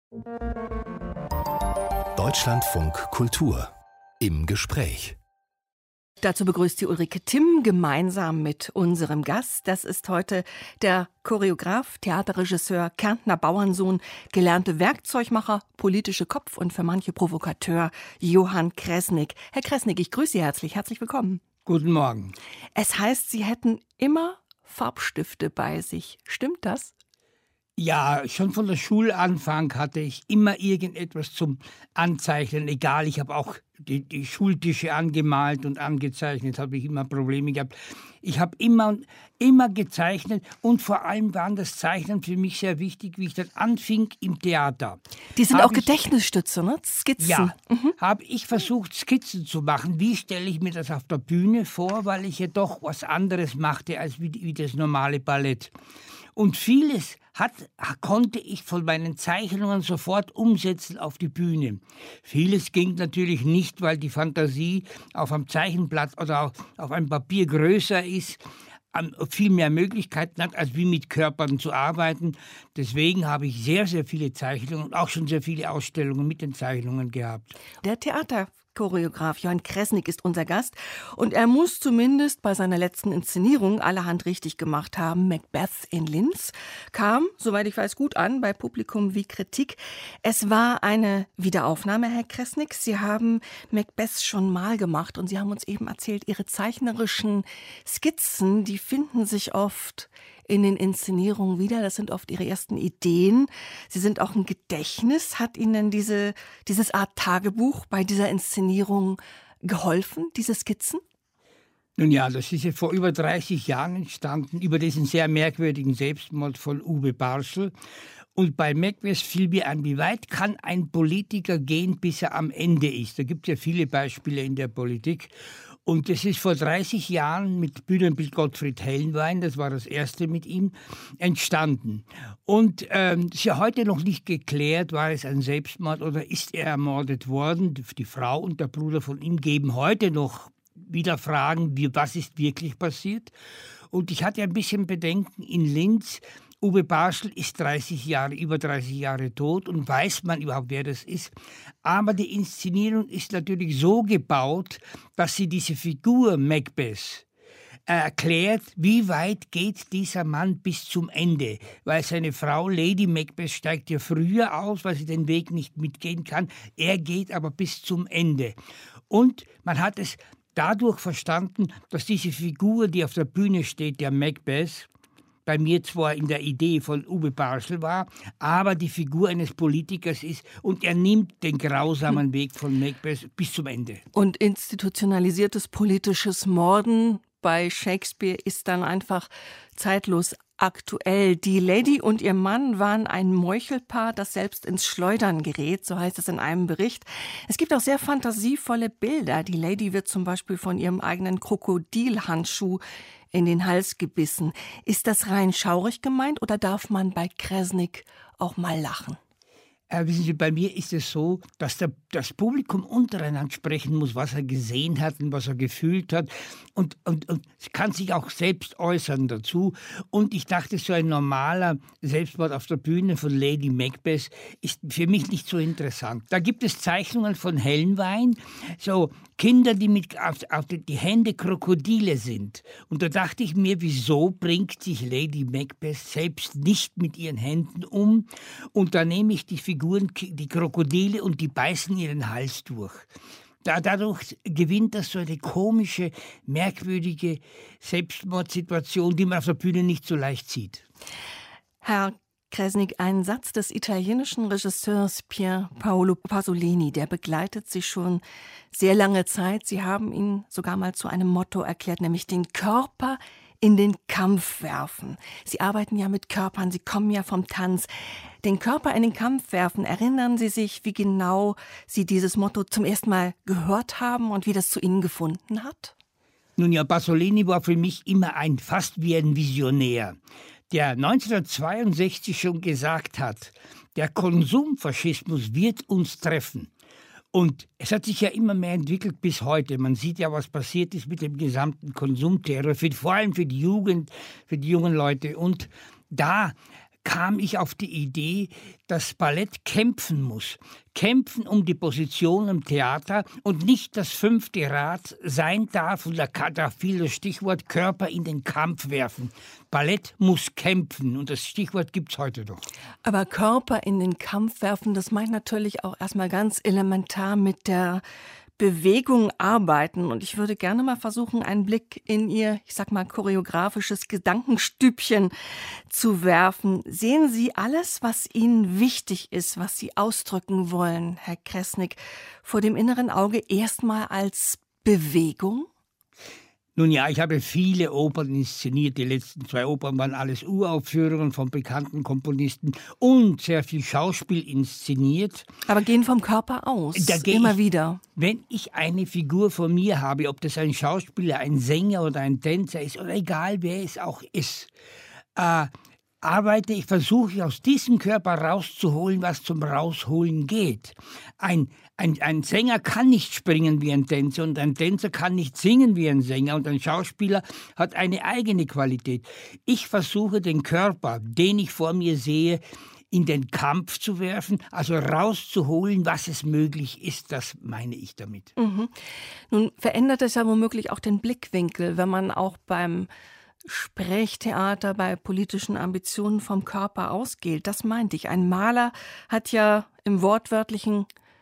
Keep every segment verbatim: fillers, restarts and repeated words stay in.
Deutschlandfunk Kultur im Gespräch. Dazu begrüßt die Ulrike Timm gemeinsam mit unserem Gast. Das ist heute der Choreograf, Theaterregisseur, Kärntner Bauernsohn, gelernte Werkzeugmacher, politische Kopf und für manche Provokateur Johann Kresnik. Herr Kresnik, ich grüße Sie herzlich. Herzlich willkommen. Guten Morgen. Es heißt, Sie hätten immer Farbstifte bei sich. Stimmt das? Ja, schon von der Schulanfang hatte ich immer irgendetwas zum Anzeichnen. Egal, ich habe auch die, die Schultische angemalt und angezeichnet, habe ich immer Probleme gehabt. Ich habe immer, immer gezeichnet und vor allem waren das Zeichnen für mich sehr wichtig, wie ich dann anfing im Theater. Die sind hab auch Gedächtnisstütze, ne? Skizzen. Ja, mhm. habe ich versucht, Skizzen zu machen. Wie stelle ich mir das auf der Bühne vor, weil ich ja doch was anderes machte als wie, wie das normale Ballett. Und vieles hat, konnte ich von meinen Zeichnungen sofort umsetzen auf die Bühne. Vieles ging natürlich nicht, weil die Fantasie auf einem Zeichenblatt oder auf, auf einem Papier größer ist, viel mehr Möglichkeiten hat, als wie mit Körpern zu arbeiten. Deswegen habe ich sehr, sehr viele Zeichnungen und auch schon sehr viele Ausstellungen mit den Zeichnungen gehabt. Der Theaterchoreograf Johann Kresnik ist unser Gast und er muss zumindest bei seiner letzten Inszenierung allerhand richtig gemacht haben. Macbeth in Linz kam, soweit ich weiß, gut an bei Publikum wie Kritik. Es war eine Wiederaufnahme, Herr Kresnik. Sie haben Macbeth schon mal gemacht und Sie haben uns eben erzählt, Ihre zeichnerischen Skizzen, die finden sich oft in den Inszenierungen wieder. Das sind oft Ihre ersten Ideen. Sie sind auch ein Gedächtnis. Hat Ihnen diese, dieses Art Tagebuch bei dieser Inszenierung geholfen, diese Skizzen? Nun ja, das ist ja vor über dreißig Jahren entstanden, über diesen sehr merkwürdigen Selbstmord von Uwe Barschel. Und bei Macbeth fiel mir an, wie weit kann ein Politiker gehen, bis er am Ende ist. Da gibt es ja viele Beispiele in der Politik. Und das ist vor dreißig Jahren mit Bühnenbild Gottfried Helnwein, das war das erste mit ihm, entstanden. Und ähm, ist ja heute noch nicht geklärt, war es ein Selbstmord oder ist er ermordet worden. Die Frau und der Bruder von ihm geben heute noch wieder Fragen, wie, was ist wirklich passiert. Und ich hatte ein bisschen Bedenken in Linz. Uwe Barschel ist dreißig Jahre, über dreißig Jahre tot und weiß man überhaupt, wer das ist. Aber die Inszenierung ist natürlich so gebaut, dass sie diese Figur Macbeth erklärt, wie weit geht dieser Mann bis zum Ende. Weil seine Frau Lady Macbeth steigt ja früher aus, weil sie den Weg nicht mitgehen kann. Er geht aber bis zum Ende. Und man hat es dadurch verstanden, dass diese Figur, die auf der Bühne steht, der Macbeth, bei mir zwar in der Idee von Uwe Barschel war, aber die Figur eines Politikers ist und er nimmt den grausamen Weg von Macbeth bis zum Ende. Und institutionalisiertes politisches Morden bei Shakespeare ist dann einfach zeitlos aktuell. Die Lady und ihr Mann waren ein Meuchelpaar, das selbst ins Schleudern gerät, so heißt es in einem Bericht. Es gibt auch sehr fantasievolle Bilder. Die Lady wird zum Beispiel von ihrem eigenen Krokodilhandschuh in den Hals gebissen. Ist das rein schaurig gemeint oder darf man bei Kresnik auch mal lachen? Äh, wissen Sie, bei mir ist es so, dass der, das Publikum untereinander sprechen muss, was er gesehen hat und was er gefühlt hat. Und, und, und es kann sich auch selbst äußern dazu. Und ich dachte, so ein normaler Selbstmord auf der Bühne von Lady Macbeth ist für mich nicht so interessant. Da gibt es Zeichnungen von Helnwein, so Kinder, die mit auf, auf die Hände Krokodile sind. Und da dachte ich mir, wieso bringt sich Lady Macbeth selbst nicht mit ihren Händen um? Und da nehme ich die Figuren, die Krokodile, und die beißen ihren Hals durch. Da, dadurch gewinnt das so eine komische, merkwürdige Selbstmordsituation, die man auf der Bühne nicht so leicht sieht. Herr Kresnik, ein Satz des italienischen Regisseurs Pier Paolo Pasolini, der begleitet Sie schon sehr lange Zeit. Sie haben ihn sogar mal zu einem Motto erklärt, nämlich den Körper in den Kampf werfen. Sie arbeiten ja mit Körpern, Sie kommen ja vom Tanz. Den Körper in den Kampf werfen, erinnern Sie sich, wie genau Sie dieses Motto zum ersten Mal gehört haben und wie das zu Ihnen gefunden hat? Nun ja, Pasolini war für mich immer ein, fast wie ein Visionär, der neunzehnhundertzweiundsechzig schon gesagt hat, der Konsumfaschismus wird uns treffen. Und es hat sich ja immer mehr entwickelt bis heute. Man sieht ja, was passiert ist mit dem gesamten Konsumterror, für, vor allem für die Jugend, für die jungen Leute. Und da kam ich auf die Idee, dass Ballett kämpfen muss. Kämpfen um die Position im Theater und nicht das fünfte Rad sein darf, und da, da fiel das Stichwort Körper in den Kampf werfen. Ballett muss kämpfen, und das Stichwort gibt es heute noch. Aber Körper in den Kampf werfen, das meint natürlich auch erstmal ganz elementar mit der Bewegung arbeiten. Und ich würde gerne mal versuchen, einen Blick in Ihr, ich sag mal, choreografisches Gedankenstübchen zu werfen. Sehen Sie alles, was Ihnen wichtig ist, was Sie ausdrücken wollen, Herr Kresnik, vor dem inneren Auge erstmal als Bewegung? Nun ja, ich habe viele Opern inszeniert. Die letzten zwei Opern waren alles Uraufführungen von bekannten Komponisten und sehr viel Schauspiel inszeniert. Aber gehen vom Körper aus, immer ich, wieder. Wenn ich eine Figur von mir habe, ob das ein Schauspieler, ein Sänger oder ein Tänzer ist, oder egal wer es auch ist, äh, arbeite ich, versuche ich aus diesem Körper rauszuholen, was zum Rausholen geht. Ein, ein, ein Sänger kann nicht springen wie ein Tänzer, und ein Tänzer kann nicht singen wie ein Sänger, und ein Schauspieler hat eine eigene Qualität. Ich versuche den Körper, den ich vor mir sehe, in den Kampf zu werfen, also rauszuholen, was es möglich ist. Das meine ich damit. Mhm. Nun verändert es ja womöglich auch den Blickwinkel, wenn man auch beim Sprechtheater bei politischen Ambitionen vom Körper ausgeht. Das meinte ich. Ein Maler hat ja im wortwörtlichen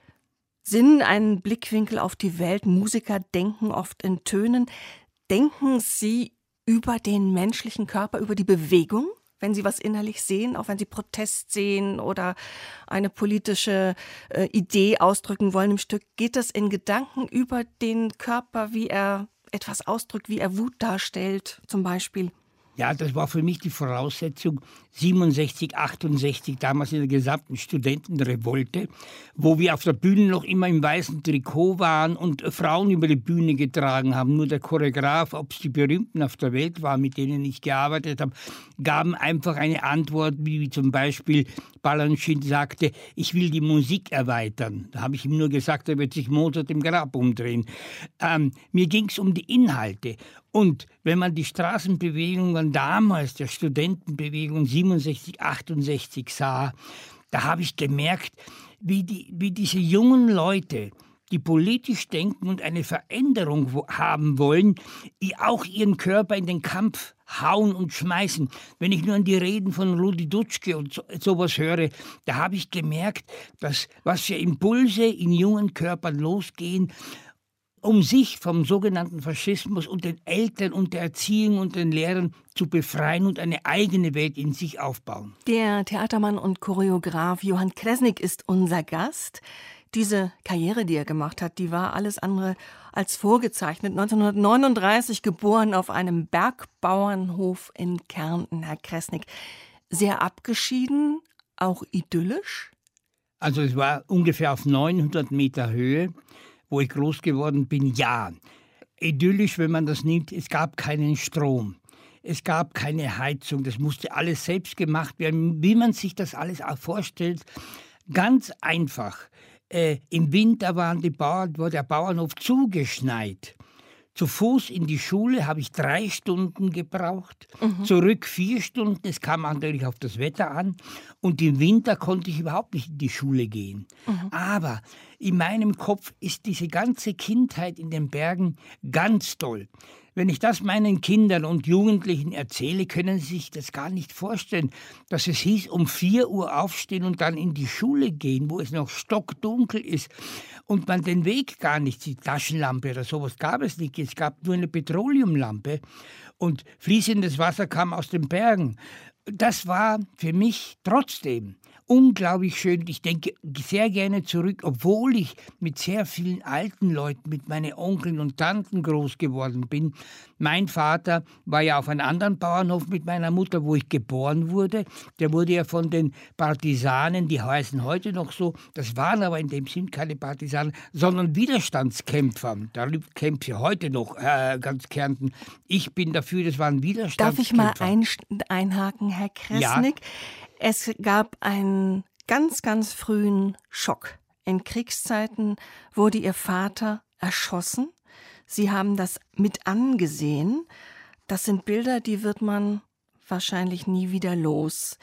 Sinn einen Blickwinkel auf die Welt. Musiker denken oft in Tönen. Denken Sie über den menschlichen Körper, über die Bewegung, wenn Sie was innerlich sehen, auch wenn Sie Protest sehen oder eine politische äh, Idee ausdrücken wollen im Stück? Geht das in Gedanken über den Körper, wie er etwas ausdrückt, wie er Wut darstellt, zum Beispiel? Ja, das war für mich die Voraussetzung siebenundsechzig, achtundsechzig, damals in der gesamten Studentenrevolte, wo wir auf der Bühne noch immer im weißen Trikot waren und Frauen über die Bühne getragen haben. Nur der Choreograf, ob es die Berühmten auf der Welt waren, mit denen ich gearbeitet habe, gaben einfach eine Antwort, wie, wie zum Beispiel Balanchine sagte, ich will die Musik erweitern. Da habe ich ihm nur gesagt, er wird sich Mozart im Grab umdrehen. Ähm, mir ging es um die Inhalte. Und wenn man die Straßenbewegungen damals, der Studentenbewegung siebenundsechzig, achtundsechzig sah, da habe ich gemerkt, wie, die, wie diese jungen Leute, die politisch denken und eine Veränderung wo, haben wollen, die auch ihren Körper in den Kampf hauen und schmeißen. Wenn ich nur an die Reden von Rudi Dutschke und so, sowas höre, da habe ich gemerkt, dass was für Impulse in jungen Körpern losgehen, um sich vom sogenannten Faschismus und den Eltern und der Erziehung und den Lehrern zu befreien und eine eigene Welt in sich aufbauen. Der Theatermann und Choreograf Johann Kresnik ist unser Gast. Diese Karriere, die er gemacht hat, die war alles andere als vorgezeichnet. neunzehnhundertneununddreißig geboren auf einem Bergbauernhof in Kärnten, Herr Kresnik. Sehr abgeschieden, auch idyllisch? Also es war ungefähr auf neunhundert Meter Höhe, wo ich groß geworden bin, ja. Idyllisch, wenn man das nimmt, es gab keinen Strom. Es gab keine Heizung, das musste alles selbst gemacht werden. Wie man sich das alles auch vorstellt, ganz einfach. Äh, Im Winter waren die Bauern, war der Bauernhof zugeschneit. Zu Fuß in die Schule habe ich drei Stunden gebraucht, mhm. zurück vier Stunden. Es kam natürlich auf das Wetter an. Und im Winter konnte ich überhaupt nicht in die Schule gehen. Mhm. Aber in meinem Kopf ist diese ganze Kindheit in den Bergen ganz toll. Wenn ich das meinen Kindern und Jugendlichen erzähle, können sie sich das gar nicht vorstellen, dass es hieß, um vier Uhr aufstehen und dann in die Schule gehen, wo es noch stockdunkel ist und man den Weg gar nicht sieht. Taschenlampe oder sowas gab es nicht. Es gab nur eine Petroleumlampe und fließendes Wasser kam aus den Bergen. Das war für mich trotzdem unglaublich schön. Ich denke sehr gerne zurück, obwohl ich mit sehr vielen alten Leuten, mit meinen Onkeln und Tanten groß geworden bin. Mein Vater war ja auf einem anderen Bauernhof mit meiner Mutter, wo ich geboren wurde. Der wurde ja von den Partisanen, die heißen heute noch so, das waren aber in dem Sinn keine Partisanen, sondern Widerstandskämpfer. Da kämpft ja heute noch äh, ganz Kärnten. Ich bin dafür, das waren Widerstandskämpfer. Darf ich mal ein, einhaken, Herr Kresnik? Ja. Es gab einen ganz, ganz frühen Schock. In Kriegszeiten wurde Ihr Vater erschossen. Sie haben das mit angesehen. Das sind Bilder, die wird man wahrscheinlich nie wieder los.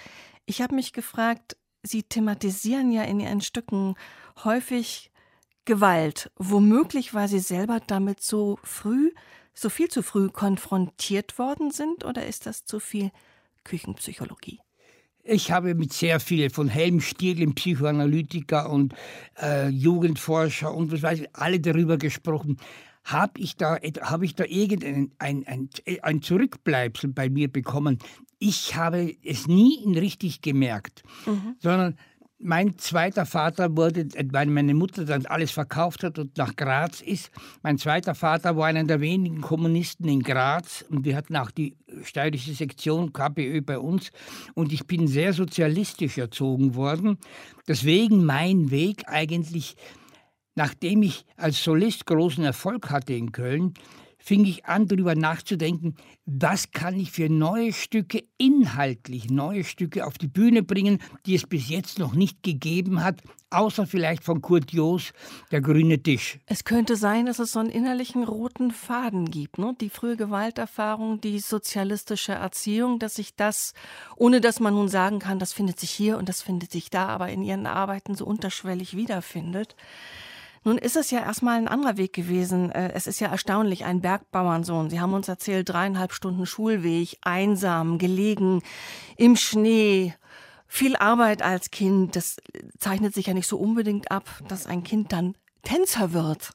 Ich habe mich gefragt, Sie thematisieren ja in Ihren Stücken häufig Gewalt, womöglich, weil Sie selber damit so früh, so viel zu früh konfrontiert worden sind, oder ist das zu viel Küchenpsychologie? Ich habe mit sehr vielen, von Helm Stierl, dem Psychoanalytiker und äh, Jugendforscher und was weiß ich, alle darüber gesprochen. Habe ich da, habe ich da irgendein ein, ein, ein Zurückbleibsel bei mir bekommen? Ich habe es nie richtig gemerkt, mhm. sondern mein zweiter Vater wurde, weil meine Mutter dann alles verkauft hat und nach Graz ist. Mein zweiter Vater war einer der wenigen Kommunisten in Graz und wir hatten auch die steirische Sektion K P Ö bei uns und ich bin sehr sozialistisch erzogen worden. Deswegen mein Weg eigentlich, nachdem ich als Solist großen Erfolg hatte in Köln, fing ich an, darüber nachzudenken, was kann ich für neue Stücke, inhaltlich neue Stücke auf die Bühne bringen, die es bis jetzt noch nicht gegeben hat, außer vielleicht von Kurt Joos, Der grüne Tisch. Es könnte sein, dass es so einen innerlichen roten Faden gibt, ne? Die frühe Gewalterfahrung, die sozialistische Erziehung, dass sich das, ohne dass man nun sagen kann, das findet sich hier und das findet sich da, aber in Ihren Arbeiten so unterschwellig wiederfindet. Nun ist es ja erstmal ein anderer Weg gewesen. Es ist ja erstaunlich, ein Bergbauernsohn. Sie haben uns erzählt, dreieinhalb Stunden Schulweg, einsam, gelegen, im Schnee, viel Arbeit als Kind. Das zeichnet sich ja nicht so unbedingt ab, dass ein Kind dann Tänzer wird.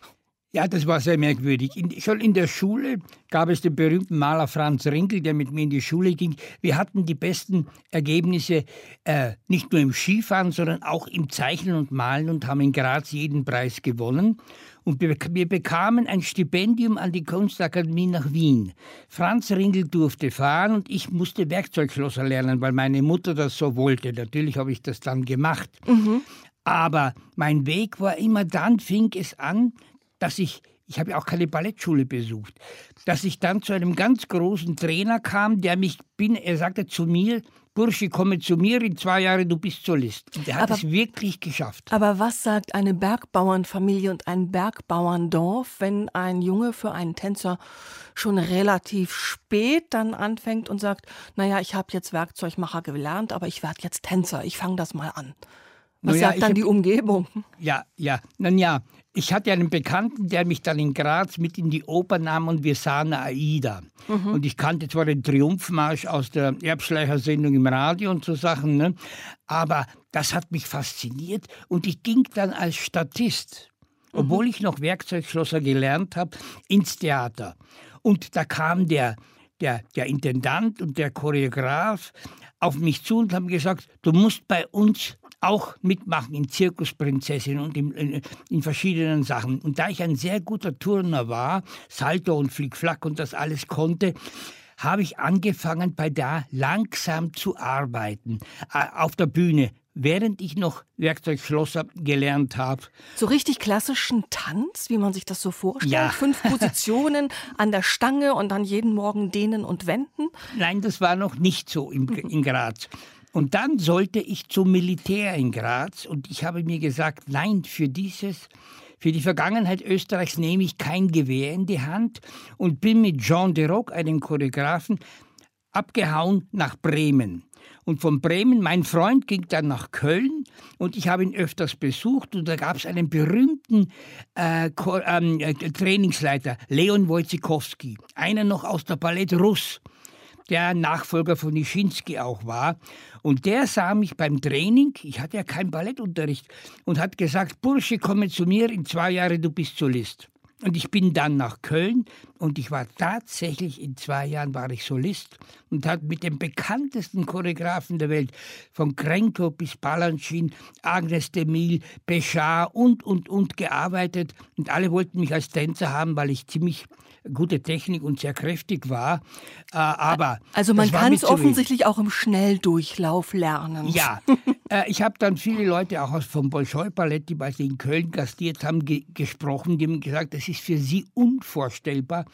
Ja, das war sehr merkwürdig. In, schon in der Schule gab es den berühmten Maler Franz Rinkel, der mit mir in die Schule ging. Wir hatten die besten Ergebnisse, äh, nicht nur im Skifahren, sondern auch im Zeichnen und Malen und haben in Graz jeden Preis gewonnen. Und wir, wir bekamen ein Stipendium an die Kunstakademie nach Wien. Franz Rinkel durfte fahren und ich musste Werkzeugschlosser lernen, weil meine Mutter das so wollte. Natürlich habe ich das dann gemacht. Mhm. Aber mein Weg war immer, dann fing es an, dass ich, ich habe ja auch keine Ballettschule besucht, dass ich dann zu einem ganz großen Trainer kam, der mich, bin, er sagte zu mir, Bursche, komme zu mir, in zwei Jahren, du bist Solist. Und der hat aber, es wirklich geschafft. Aber was sagt eine Bergbauernfamilie und ein Bergbauerndorf, wenn ein Junge für einen Tänzer schon relativ spät dann anfängt und sagt, naja, ich habe jetzt Werkzeugmacher gelernt, aber ich werde jetzt Tänzer, ich fange das mal an. Was naja, sagt dann hab, die Umgebung? Ja, ja, nun ja, ich hatte einen Bekannten, der mich dann in Graz mit in die Oper nahm und wir sahen Aida. Mhm. Und ich kannte zwar den Triumphmarsch aus der Erbschleicher-Sendung im Radio und so Sachen, ne? Aber das hat mich fasziniert und ich ging dann als Statist, mhm. obwohl ich noch Werkzeugschlosser gelernt habe, ins Theater. Und da kam der, der, der Intendant und der Choreograf auf mich zu und haben gesagt, du musst bei uns auch mitmachen in Zirkusprinzessin und in, in, in verschiedenen Sachen. Und da ich ein sehr guter Turner war, Salto und Flickflack und das alles konnte, habe ich angefangen, bei da langsam zu arbeiten, äh, auf der Bühne, während ich noch Werkzeugschlosser gelernt habe. So richtig klassischen Tanz, wie man sich das so vorstellt? Ja. Fünf Positionen an der Stange und dann jeden Morgen dehnen und wenden? Nein, das war noch nicht so in, in Graz. Und dann sollte ich zum Militär in Graz und ich habe mir gesagt, nein, für dieses, für die Vergangenheit Österreichs nehme ich kein Gewehr in die Hand und bin mit Jean Deroc, einem Choreografen, abgehauen nach Bremen. Und von Bremen, mein Freund ging dann nach Köln und ich habe ihn öfters besucht und da gab es einen berühmten äh, äh, Trainingsleiter, Leon Wojciechowski, einer noch aus der Ballett Russ, der Nachfolger von Nischinski auch war. Und der sah mich beim Training, ich hatte ja keinen Ballettunterricht, und hat gesagt, Bursche, komme zu mir, in zwei Jahren du bist Solist. Und ich bin dann nach Köln und ich war tatsächlich, in zwei Jahren war ich Solist und habe mit den bekanntesten Choreografen der Welt, von Krenko bis Balanchine, Agnes de Mille, Béchard und, und, und gearbeitet. Und alle wollten mich als Tänzer haben, weil ich ziemlich gute Technik und sehr kräftig war. Äh, aber also man kann es offensichtlich auch im Schnelldurchlauf lernen. Ja, äh, ich habe dann viele Leute auch aus vom Bolschoi-Ballett, die bei in Köln gastiert haben, ge gesprochen, die haben gesagt, das ist für sie unvorstellbar,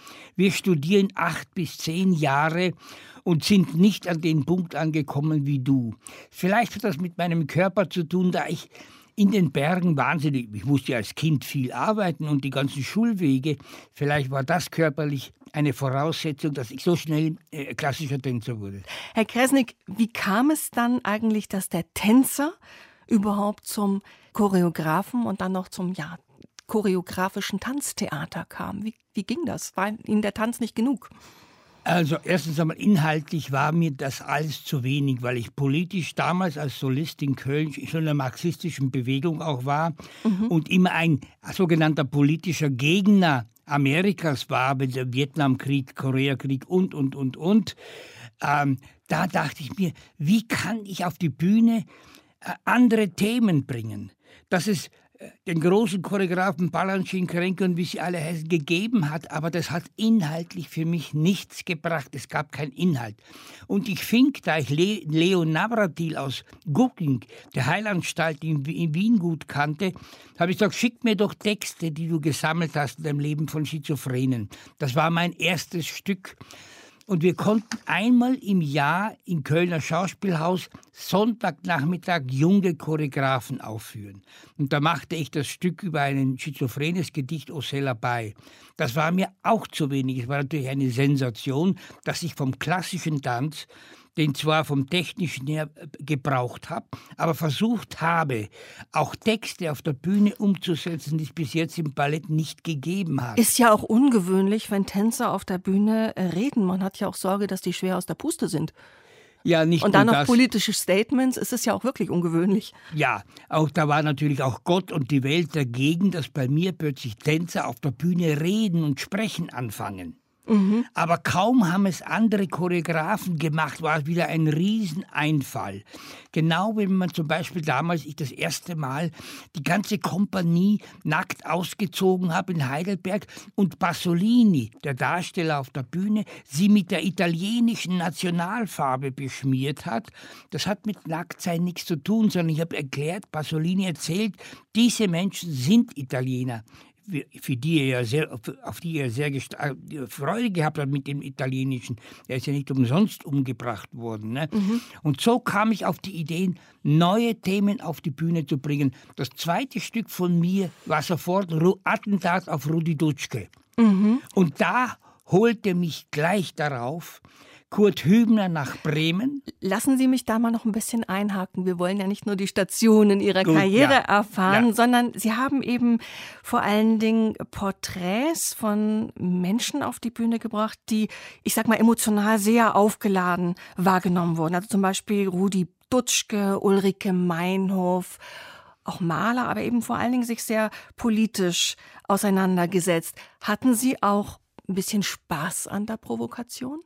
Wir studieren acht bis zehn Jahre und sind nicht an den Punkt angekommen wie du. Vielleicht hat das mit meinem Körper zu tun, da ich in den Bergen wahnsinnig, ich musste ja als Kind viel arbeiten und die ganzen Schulwege, vielleicht war das körperlich eine Voraussetzung, dass ich so schnell äh, klassischer Tänzer wurde. Herr Kresnik, wie kam es dann eigentlich, dass der Tänzer überhaupt zum Choreografen und dann noch zum ja, choreografischen Tanztheater kam? Wie, wie ging das? War Ihnen der Tanz nicht genug? Also erstens einmal inhaltlich war mir das alles zu wenig, weil ich politisch damals als Solist in Köln schon in der marxistischen Bewegung auch war mhm. und immer ein sogenannter politischer Gegner Amerikas war, mit dem Vietnamkrieg, Koreakrieg und, und, und, und. Ähm, da dachte ich mir, wie kann ich auf die Bühne äh, andere Themen bringen? Dass es den großen Choreografen Balanchine, Kerenke und wie sie alle heißen, gegeben hat, aber das hat inhaltlich für mich nichts gebracht. Es gab keinen Inhalt. Und ich fing, da ich Le- Leo Navratil aus Gugging, der Heilanstalt in, in Wien gut kannte, habe ich gesagt, schick mir doch Texte, die du gesammelt hast in deinem Leben von Schizophrenen. Das war mein erstes Stück. Und wir konnten einmal im Jahr im Kölner Schauspielhaus Sonntagnachmittag junge Choreografen aufführen. Und da machte ich das Stück über ein schizophrenes Gedicht Ocella bei. Das war mir auch zu wenig. Es war natürlich eine Sensation, dass ich vom klassischen Tanz, den zwar vom Technischen her gebraucht habe, aber versucht habe, auch Texte auf der Bühne umzusetzen, die es bis jetzt im Ballett nicht gegeben hat. Ist ja auch ungewöhnlich, wenn Tänzer auf der Bühne reden. Man hat ja auch Sorge, dass die schwer aus der Puste sind. Ja, nicht und dann nur noch das. Politische Statements, ist es ja auch wirklich ungewöhnlich. Ja, auch da war natürlich auch Gott und die Welt dagegen, dass bei mir plötzlich Tänzer auf der Bühne reden und sprechen anfangen. Mhm. Aber kaum haben es andere Choreografen gemacht, war es wieder ein Rieseneinfall. Genau wenn man zum Beispiel damals, ich das erste Mal die ganze Kompanie nackt ausgezogen habe in Heidelberg und Pasolini, der Darsteller auf der Bühne, sie mit der italienischen Nationalfarbe beschmiert hat. Das hat mit Nacktsein nichts zu tun, sondern ich habe erklärt, Pasolini erzählt, diese Menschen sind Italiener. Für die er ja sehr, auf die er sehr Freude gehabt hat mit dem Italienischen. Er ist ja nicht umsonst umgebracht worden. Ne? Mhm. Und so kam ich auf die Ideen, neue Themen auf die Bühne zu bringen. Das zweite Stück von mir war sofort Attentat auf Rudi Dutschke. Mhm. Und da holte mich gleich darauf Kurt Hübner nach Bremen. Lassen Sie mich da mal noch ein bisschen einhaken. Wir wollen ja nicht nur die Stationen Ihrer Gut, Karriere ja. erfahren, Ja. sondern Sie haben eben vor allen Dingen Porträts von Menschen auf die Bühne gebracht, die, ich sag mal, emotional sehr aufgeladen wahrgenommen wurden. Also zum Beispiel Rudi Dutschke, Ulrike Meinhof, auch Maler, aber eben vor allen Dingen sich sehr politisch auseinandergesetzt. Hatten Sie auch ein bisschen Spaß an der Provokation?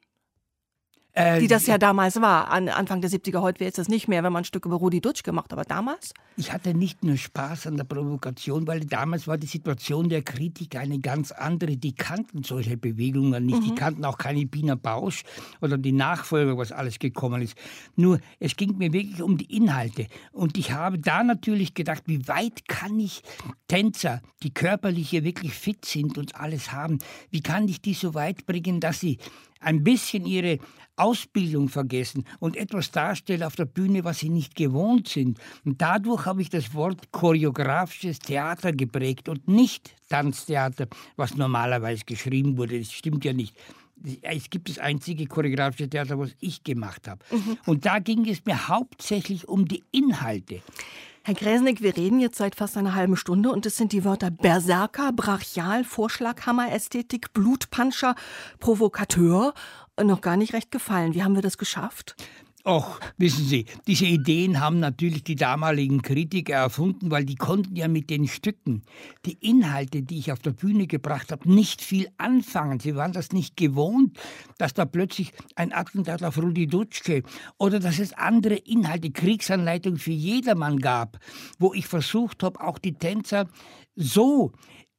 Die das ja damals war, an Anfang der siebziger. Heute wäre es das nicht mehr, wenn man ein Stück über Rudi Dutschke macht, aber damals? Ich hatte nicht nur Spaß an der Provokation, weil damals war die Situation der Kritiker eine ganz andere. Die kannten solche Bewegungen nicht. Mhm. Die kannten auch keine Pina Bausch oder die Nachfolger, was alles gekommen ist. Nur, es ging mir wirklich um die Inhalte. Und ich habe da natürlich gedacht, wie weit kann ich Tänzer, die körperlich hier wirklich fit sind und alles haben, wie kann ich die so weit bringen, dass sie ein bisschen ihre Ausbildung vergessen und etwas darstellen auf der Bühne, was sie nicht gewohnt sind. Und dadurch habe ich das Wort choreografisches Theater geprägt und nicht Tanztheater, was normalerweise geschrieben wurde. Das stimmt ja nicht. Es gibt das einzige choreografische Theater, was ich gemacht habe. Mhm. Und da ging es mir hauptsächlich um die Inhalte. Herr Kresnik, wir reden jetzt seit fast einer halben Stunde und es sind die Wörter Berserker, Brachial, Vorschlaghammer, Ästhetik, Blutpanscher, Provokateur noch gar nicht recht gefallen. Wie haben wir das geschafft? Och, wissen Sie, diese Ideen haben natürlich die damaligen Kritiker erfunden, weil die konnten ja mit den Stücken, die Inhalte, die ich auf der Bühne gebracht habe, nicht viel anfangen. Sie waren das nicht gewohnt, dass da plötzlich ein Attentat auf Rudi Dutschke oder dass es andere Inhalte, Kriegsanleitung für jedermann gab, wo ich versucht habe, auch die Tänzer so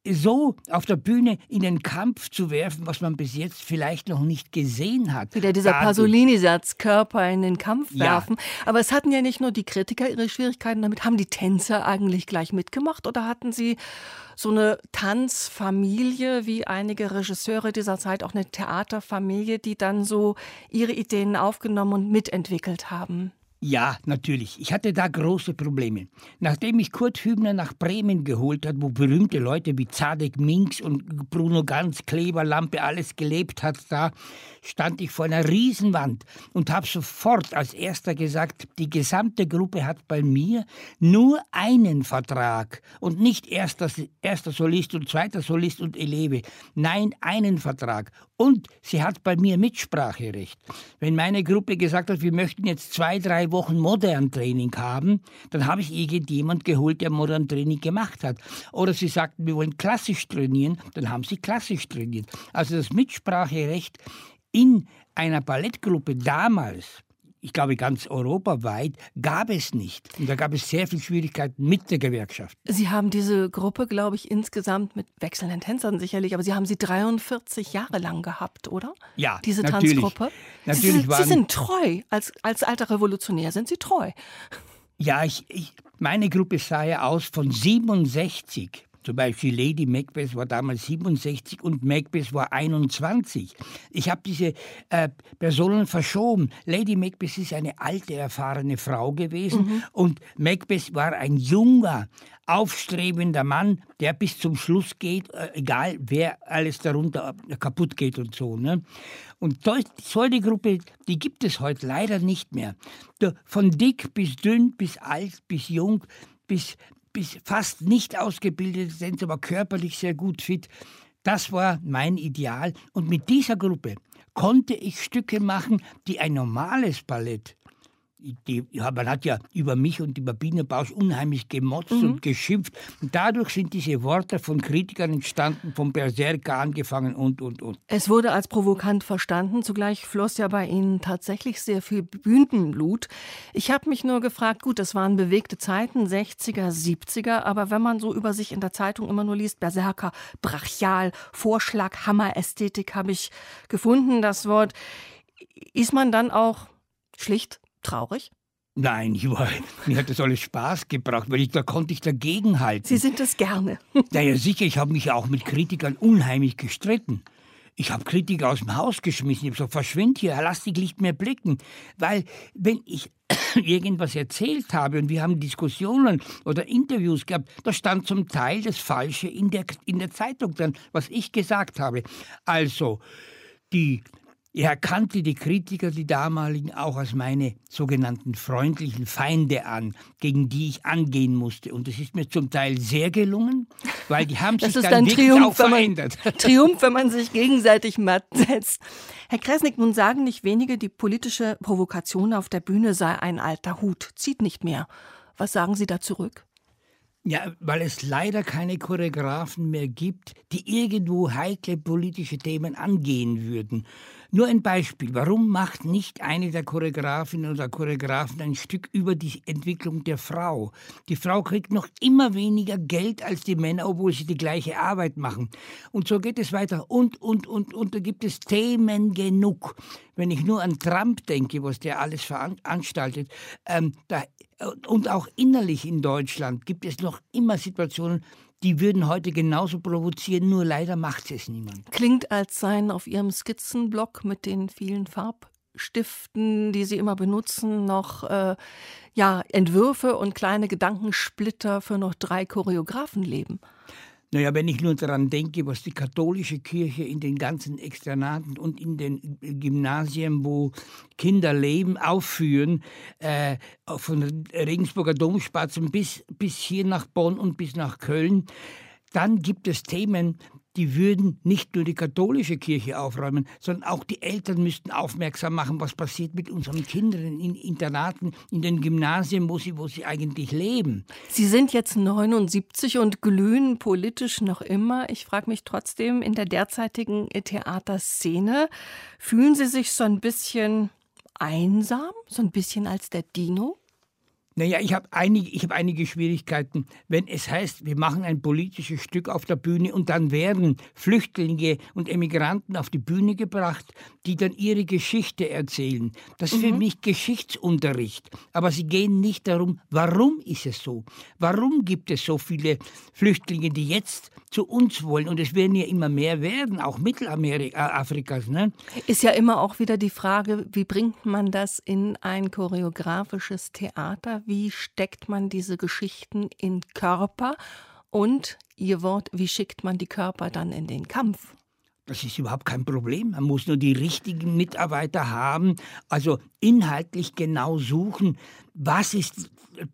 so auf der Bühne in den Kampf zu werfen, was man bis jetzt vielleicht noch nicht gesehen hat. Wieder dieser Dadurch- Pasolini-Satz, Körper in den Kampf Ja. werfen. Aber es hatten ja nicht nur die Kritiker ihre Schwierigkeiten damit. Haben die Tänzer eigentlich gleich mitgemacht oder hatten sie so eine Tanzfamilie, wie einige Regisseure dieser Zeit, auch eine Theaterfamilie, die dann so ihre Ideen aufgenommen und mitentwickelt haben? Ja, natürlich. Ich hatte da große Probleme. Nachdem ich Kurt Hübner nach Bremen geholt hat, wo berühmte Leute wie Zadek Minks und Bruno Ganz, Kleberlampe, alles gelebt hat, da stand ich vor einer Riesenwand und habe sofort als erster gesagt, die gesamte Gruppe hat bei mir nur einen Vertrag und nicht erster, erster Solist und zweiter Solist und Eleve. Nein, einen Vertrag. Und sie hat bei mir Mitspracherecht. Wenn meine Gruppe gesagt hat, wir möchten jetzt zwei, drei Wochen Modern Training haben, dann habe ich irgendjemand geholt, der Modern Training gemacht hat. Oder sie sagten, wir wollen klassisch trainieren, dann haben sie klassisch trainiert. Also das Mitspracherecht in einer Ballettgruppe damals, ich glaube ganz europaweit, gab es nicht. Und da gab es sehr viele Schwierigkeiten mit der Gewerkschaft. Sie haben diese Gruppe, glaube ich, insgesamt mit wechselnden Tänzern sicherlich, aber Sie haben sie dreiundvierzig Jahre lang gehabt, oder? Ja, Diese natürlich. Tanzgruppe. Natürlich Sie, sind, waren- Sie sind treu, als, als alter Revolutionär sind Sie treu. Ja, ich, ich, meine Gruppe sah ja aus von siebenundsechzig. Zum Beispiel Lady Macbeth war damals siebenundsechzig und Macbeth war einundzwanzig. Ich habe diese äh, Personen verschoben. Lady Macbeth ist eine alte, erfahrene Frau gewesen mhm. und Macbeth war ein junger, aufstrebender Mann, der bis zum Schluss geht, äh, egal wer alles darunter kaputt geht und so. Ne? Und so eine Gruppe, die gibt es heute leider nicht mehr. Von dick bis dünn, bis alt, bis jung, bis bis fast nicht ausgebildet sind, aber körperlich sehr gut fit. Das war mein Ideal. Und mit dieser Gruppe konnte ich Stücke machen, die ein normales Ballett, die, ja, man hat ja über mich und über Biene Bausch unheimlich gemotzt mhm. und geschimpft. Und dadurch sind diese Worte von Kritikern entstanden, vom Berserker angefangen und, und, und. Es wurde als provokant verstanden. Zugleich floss ja bei Ihnen tatsächlich sehr viel Bühnenblut. Ich habe mich nur gefragt, gut, das waren bewegte Zeiten, sechziger, siebziger, aber wenn man so über sich in der Zeitung immer nur liest, Berserker, brachial, Vorschlag, Hammerästhetik habe ich gefunden, das Wort. Ist man dann auch schlicht traurig? Nein, ich war, mir hat das alles Spaß gebracht, weil ich, da konnte ich dagegenhalten. Sie sind es gerne. Naja, sicher, ich habe mich auch mit Kritikern unheimlich gestritten. Ich habe Kritiker aus dem Haus geschmissen. Ich habe gesagt, verschwind hier, lass dich nicht mehr blicken. Weil, wenn ich irgendwas erzählt habe und wir haben Diskussionen oder Interviews gehabt, da stand zum Teil das Falsche in der, in der Zeitung drin, was ich gesagt habe. Also, die... Er erkannte die Kritiker, die damaligen, auch als meine sogenannten freundlichen Feinde an, gegen die ich angehen musste. Und das ist mir zum Teil sehr gelungen, weil die haben sich das ist dann, dann wirklich Triumph, auch verändert. Wenn man, Triumph, wenn man sich gegenseitig matt setzt. Herr Kresnik, nun sagen nicht wenige, die politische Provokation auf der Bühne sei ein alter Hut, zieht nicht mehr. Was sagen Sie da zurück? Ja, weil es leider keine Choreografen mehr gibt, die irgendwo heikle politische Themen angehen würden. Nur ein Beispiel. Warum macht nicht eine der Choreografinnen oder Choreografen ein Stück über die Entwicklung der Frau? Die Frau kriegt noch immer weniger Geld als die Männer, obwohl sie die gleiche Arbeit machen. Und so geht es weiter. Und, und, und, und da gibt es Themen genug. Wenn ich nur an Trump denke, was der alles veranstaltet, ähm, da, und auch innerlich in Deutschland gibt es noch immer Situationen, die würden heute genauso provozieren, nur leider macht es niemand. Klingt, als seien auf Ihrem Skizzenblock mit den vielen Farbstiften, die Sie immer benutzen, noch äh, ja, Entwürfe und kleine Gedankensplitter für noch drei Choreografen leben. Naja, wenn ich nur daran denke, was die katholische Kirche in den ganzen Externaten und in den Gymnasien, wo Kinder leben, aufführen, äh, von Regensburger Domspatzen bis, bis hier nach Bonn und bis nach Köln, dann gibt es Themen, die würden nicht nur die katholische Kirche aufräumen, sondern auch die Eltern müssten aufmerksam machen, was passiert mit unseren Kindern in Internaten, in den Gymnasien, wo sie, wo sie eigentlich leben. Sie sind jetzt neunundsiebzig und glühen politisch noch immer. Ich frage mich trotzdem, in der derzeitigen Theaterszene, fühlen Sie sich so ein bisschen einsam, so ein bisschen als der Dino? Naja, ich habe einige, ich hab einige Schwierigkeiten, wenn es heißt, wir machen ein politisches Stück auf der Bühne und dann werden Flüchtlinge und Emigranten auf die Bühne gebracht, die dann ihre Geschichte erzählen. Das ist mhm. für mich Geschichtsunterricht. Aber sie gehen nicht darum, warum ist es so? Warum gibt es so viele Flüchtlinge, die jetzt zu uns wollen? Und es werden ja immer mehr werden, auch Mittelafrikas. Ne? Ist ja immer auch wieder die Frage, wie bringt man das in ein choreografisches Theater? Wie steckt man diese Geschichten in Körper? Und, Ihr Wort, wie schickt man die Körper dann in den Kampf? Das ist überhaupt kein Problem. Man muss nur die richtigen Mitarbeiter haben, also inhaltlich genau suchen, was ist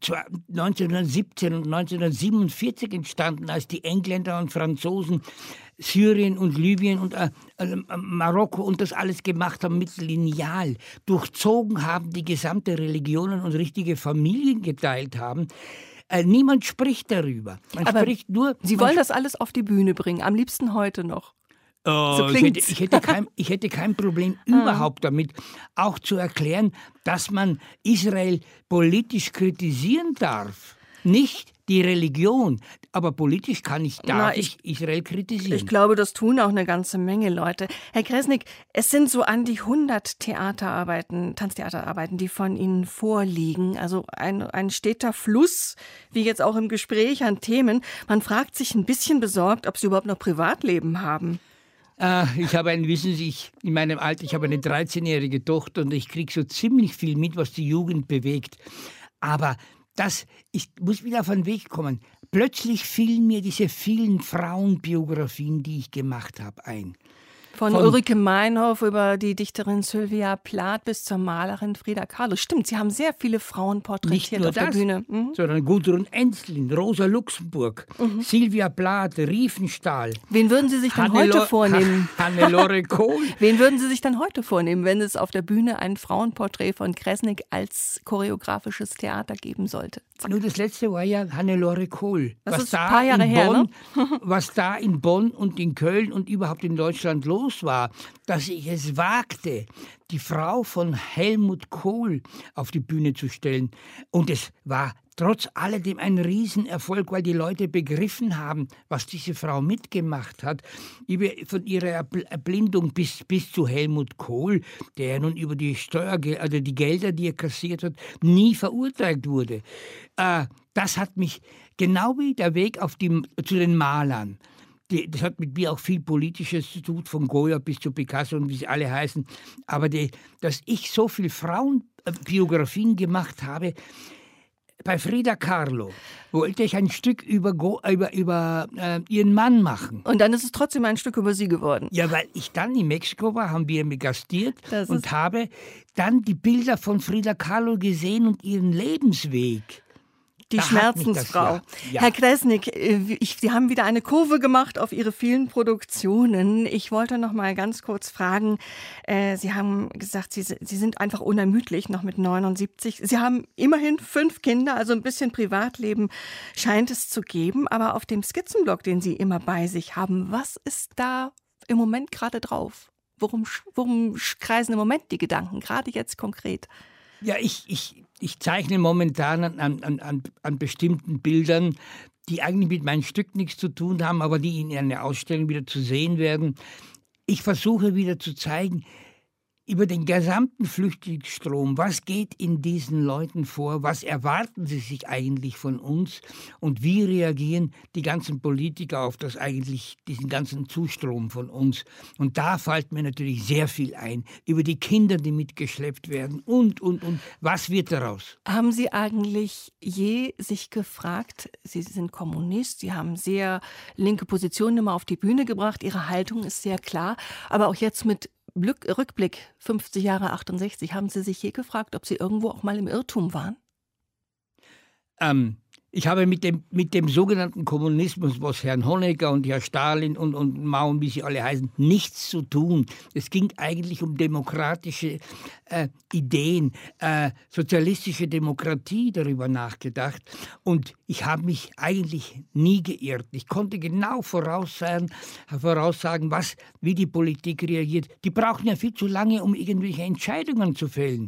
neunzehnhundertsiebzehn und neunzehnhundertsiebenundvierzig entstanden, als die Engländer und Franzosen Syrien und Libyen und äh, äh, Marokko und das alles gemacht haben mit Lineal, durchzogen haben, die gesamte Religionen und richtige Familien geteilt haben. Äh, niemand spricht darüber. Man Aber spricht nur. Sie wollen das alles auf die Bühne bringen, am liebsten heute noch. Oh, so ich, hätte, ich, hätte kein, ich hätte kein Problem überhaupt damit, auch zu erklären, dass man Israel politisch kritisieren darf. Nicht die Religion, aber politisch kann ich, darf Na, ich, ich Israel kritisieren. Ich glaube, das tun auch eine ganze Menge Leute. Herr Kresnik, es sind so an die hundert Theaterarbeiten, Tanztheaterarbeiten, die von Ihnen vorliegen. Also ein, ein steter Fluss, wie jetzt auch im Gespräch, an Themen. Man fragt sich ein bisschen besorgt, ob Sie überhaupt noch Privatleben haben. Ah, ich habe ein, wissen Sie, ich, in meinem Alter, ich habe eine dreizehnjährige Tochter und ich kriege so ziemlich viel mit, was die Jugend bewegt. Aber das, ich muss wieder auf den Weg kommen. Plötzlich fielen mir diese vielen Frauenbiografien, die ich gemacht habe, ein. Von, Von Ulrike Meinhof über die Dichterin Sylvia Plath bis zur Malerin Frida Kahlo. Stimmt, Sie haben sehr viele Frauen porträtiert auf das, der Bühne. Mhm. Sondern Gudrun Ensslin, Rosa Luxemburg, mhm. Sylvia Plath, Riefenstahl. Wen würden Sie sich dann heute vornehmen? Hannelore Kohl. Wen würden Sie sich dann heute vornehmen, wenn es auf der Bühne ein Frauenporträt von Kresnik als choreografisches Theater geben sollte? Nur das letzte war ja Hannelore Kohl. Das was ist da ein paar Jahre in her, Bonn, ne? Was da in Bonn und in Köln und überhaupt in Deutschland los war, dass ich es wagte, die Frau von Helmut Kohl auf die Bühne zu stellen. Und es war trotz alledem ein Riesenerfolg, weil die Leute begriffen haben, was diese Frau mitgemacht hat. Von ihrer Erblindung bis, bis zu Helmut Kohl, der nun über die Steuergel- also die Gelder, die er kassiert hat, nie verurteilt wurde. Äh, das hat mich, genau wie der Weg auf die, zu den Malern, die, das hat mit mir auch viel Politisches zu tun, von Goya bis zu Picasso und wie sie alle heißen. Aber die, dass ich so viele Frauenbiografien gemacht habe, bei Frida Kahlo wollte ich ein Stück über, Go, über, über äh, ihren Mann machen. Und dann ist es trotzdem ein Stück über Sie geworden. Ja, weil ich dann in Mexiko war, haben wir mich gastiert und habe dann die Bilder von Frida Kahlo gesehen und ihren Lebensweg. Die da Schmerzensfrau. Das, ja. Ja. Herr Kresnik, ich, Sie haben wieder eine Kurve gemacht auf Ihre vielen Produktionen. Ich wollte noch mal ganz kurz fragen, äh, Sie haben gesagt, Sie, Sie sind einfach unermüdlich, noch mit neunundsiebzig. Sie haben immerhin fünf Kinder, also ein bisschen Privatleben scheint es zu geben. Aber auf dem Skizzenblock, den Sie immer bei sich haben, was ist da im Moment gerade drauf? Worum, worum kreisen im Moment die Gedanken, gerade jetzt konkret? Ja, ich, ich, ich zeichne momentan an, an, an, an bestimmten Bildern, die eigentlich mit meinem Stück nichts zu tun haben, aber die in einer Ausstellung wieder zu sehen werden. Ich versuche wieder zu zeigen, über den gesamten Flüchtlingsstrom, was geht in diesen Leuten vor, was erwarten sie sich eigentlich von uns und wie reagieren die ganzen Politiker auf das eigentlich, diesen ganzen Zustrom von uns. Und da fällt mir natürlich sehr viel ein, über die Kinder, die mitgeschleppt werden und, und, und, was wird daraus? Haben Sie eigentlich je sich gefragt, Sie sind Kommunist, Sie haben sehr linke Positionen immer auf die Bühne gebracht, Ihre Haltung ist sehr klar, aber auch jetzt mit Rückblick, fünfzig Jahre achtundsechzig, haben Sie sich je gefragt, ob Sie irgendwo auch mal im Irrtum waren? Ähm, ich habe mit dem, mit dem sogenannten Kommunismus, was Herrn Honecker und Herr Stalin und, und Mao und wie sie alle heißen, nichts zu tun. Es ging eigentlich um demokratische äh, Ideen, äh, sozialistische Demokratie, darüber nachgedacht. Und ich habe mich eigentlich nie geirrt. Ich konnte genau voraussagen, voraussagen was, wie die Politik reagiert. Die brauchen ja viel zu lange, um irgendwelche Entscheidungen zu fällen.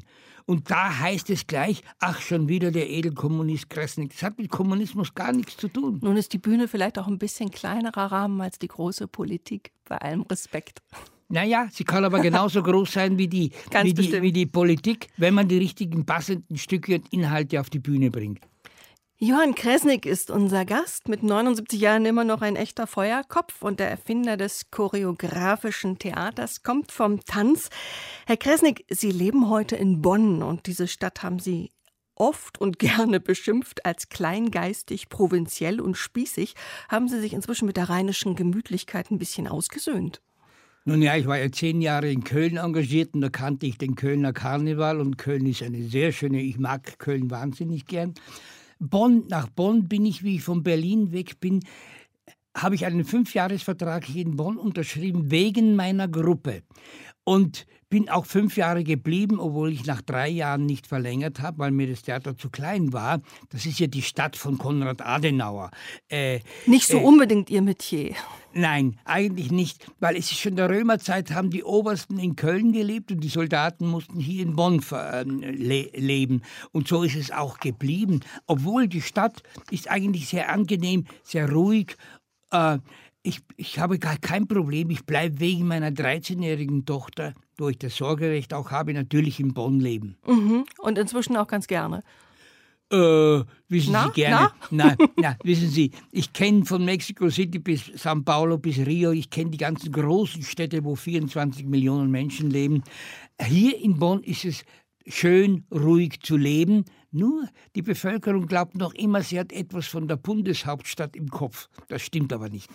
Und da heißt es gleich, ach, schon wieder der Edelkommunist Kressnig. Das hat mit Kommunismus gar nichts zu tun. Nun ist die Bühne vielleicht auch ein bisschen kleinerer Rahmen als die große Politik, bei allem Respekt. Naja, sie kann aber genauso groß sein wie die, Ganz wie, die, bestimmt. wie die Politik, wenn man die richtigen passenden Stücke und Inhalte auf die Bühne bringt. Johann Kressnig ist unser Gast, mit neunundsiebzig Jahren immer noch ein echter Feuerkopf und der Erfinder des choreografischen Theaters, kommt vom Tanz. Herr Kressnig, Sie leben heute in Bonn und diese Stadt haben Sie oft und gerne beschimpft als kleingeistig, provinziell und spießig. Haben Sie sich inzwischen mit der rheinischen Gemütlichkeit ein bisschen ausgesöhnt? Nun ja, ich war ja zehn Jahre in Köln engagiert und da kannte ich den Kölner Karneval und Köln ist eine sehr schöne, ich mag Köln wahnsinnig gern. Bonn, nach Bonn bin ich, wie ich von Berlin weg bin, habe ich einen Fünfjahresvertrag hier in Bonn unterschrieben, wegen meiner Gruppe. Und bin auch fünf Jahre geblieben, obwohl ich nach drei Jahren nicht verlängert habe, weil mir das Theater zu klein war. Das ist ja die Stadt von Konrad Adenauer. Äh, Nicht so äh, unbedingt Ihr Metier. Nein, eigentlich nicht, weil es ist schon in der Römerzeit, haben die Obersten in Köln gelebt und die Soldaten mussten hier in Bonn äh, le- leben. Und so ist es auch geblieben. Obwohl die Stadt ist eigentlich sehr angenehm, sehr ruhig. Äh, ich, ich habe gar kein Problem. Ich bleibe wegen meiner dreizehnjährigen Tochter, wo ich das Sorgerecht auch habe, natürlich in Bonn leben. Mhm. Und inzwischen auch ganz gerne. Äh, wissen Na? Sie gerne. Na? Na, na, wissen Sie, ich kenne von Mexico City bis São Paulo bis Rio, ich kenne die ganzen großen Städte, wo vierundzwanzig Millionen Menschen leben. Hier in Bonn ist es schön, ruhig zu leben. Nur die Bevölkerung glaubt noch immer, sie hat etwas von der Bundeshauptstadt im Kopf. Das stimmt aber nicht.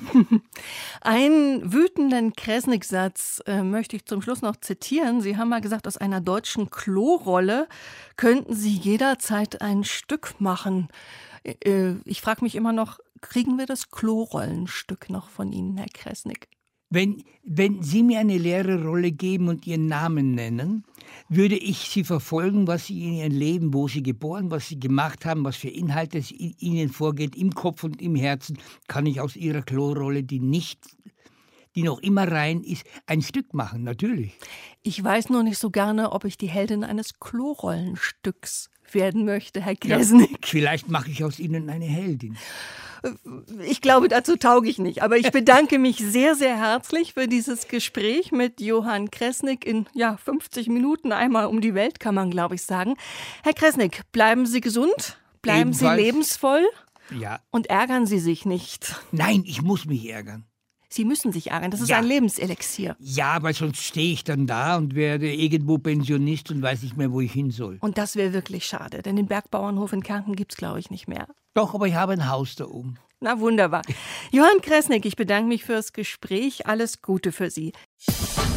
Einen wütenden Kressnig-Satz äh, möchte ich zum Schluss noch zitieren. Sie haben mal gesagt, aus einer deutschen Klorolle könnten Sie jederzeit ein Stück machen. Äh, ich frage mich immer noch, kriegen wir das Klorollenstück noch von Ihnen, Herr Kressnig? Wenn, wenn Sie mir eine leere Rolle geben und Ihren Namen nennen, würde ich Sie verfolgen, was Sie in Ihrem Leben, wo Sie geboren, was Sie gemacht haben, was für Inhalte es in Ihnen vorgeht, im Kopf und im Herzen, kann ich aus Ihrer Klorolle, die nicht, die noch immer rein ist, ein Stück machen, natürlich. Ich weiß nur nicht so gerne, ob ich die Heldin eines Klorollenstücks werden möchte, Herr Kressnig. Ja, vielleicht mache ich aus Ihnen eine Heldin. Ich glaube, dazu tauge ich nicht. Aber ich bedanke mich sehr, sehr herzlich für dieses Gespräch mit Johann Kressnig in ja, fünfzig Minuten einmal um die Welt, kann man, glaube ich, sagen. Herr Kressnig, bleiben Sie gesund, bleiben Ebenfalls. Sie lebensvoll Ja. und ärgern Sie sich nicht. Nein, ich muss mich ärgern. Sie müssen sich ärgern, das ist Ja. ein Lebenselixier. Ja, weil sonst stehe ich dann da und werde irgendwo Pensionist und weiß nicht mehr, wo ich hin soll. Und das wäre wirklich schade, denn den Bergbauernhof in Kärnten gibt es, glaube ich, nicht mehr. Doch, aber ich habe ein Haus da oben. Na wunderbar. Johann Kressnig, ich bedanke mich fürs Gespräch. Alles Gute für Sie.